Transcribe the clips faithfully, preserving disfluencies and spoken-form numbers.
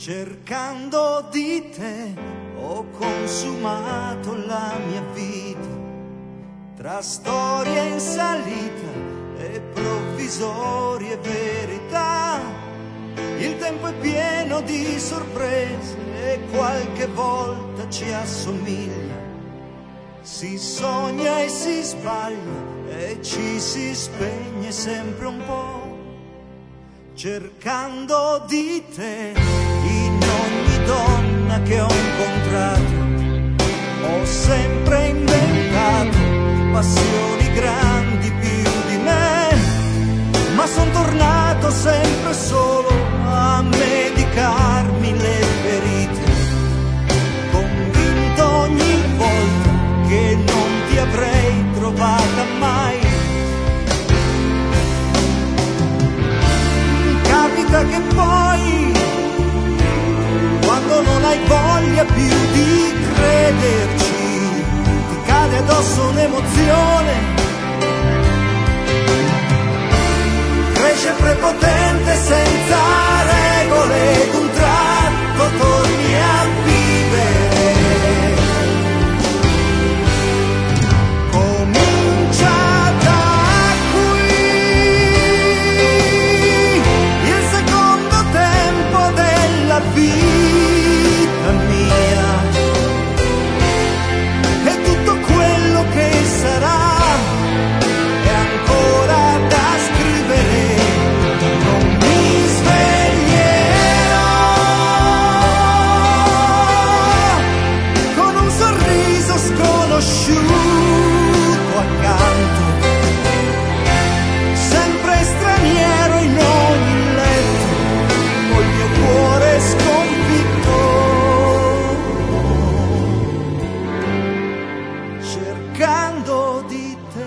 Cercando di te ho consumato la mia vita, tra storie in salita e provvisorie verità. Il tempo è pieno di sorprese e qualche volta ci assomiglia. Si sogna e si sbaglia e ci si spegne sempre un po'. Cercando di te in ogni donna che ho incontrato, ho sempre inventato passioni grandi più di me, ma son tornato sempre solo a medicarmi le ferite, convinto ogni volta che non ti avrei trovata mai. Capita che poi, quando non hai voglia più di crederci, ti cade addosso un'emozione, cresce prepotente senza regole, ed un tratto torni a vivere. Comincia da qui il secondo tempo della vita mia, e tutto quello che sarà è ancora da scrivere. Non mi sveglierò con un sorriso sconosciuto accanto, sempre straniero in ogni letto, col mio cuore sconfitto, cercando di te.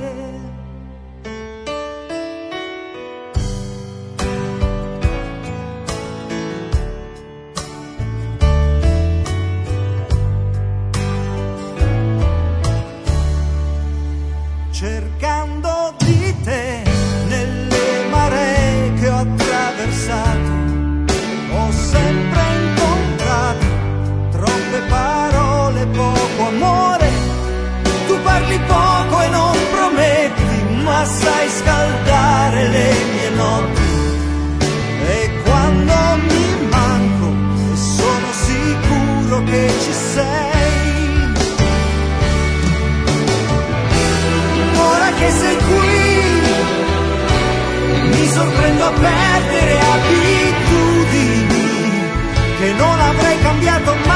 Cercando di te nelle maree che ho attraversato, ho sempre incontrato troppe parole, poco amore. Tu parli poco e non prometti, ma sai scaldare le mie notti. E quando mi manco e sono sicuro che ci sei, ora che sei qui mi sorprendo a perdere abitudini che non avrei cambiato mai.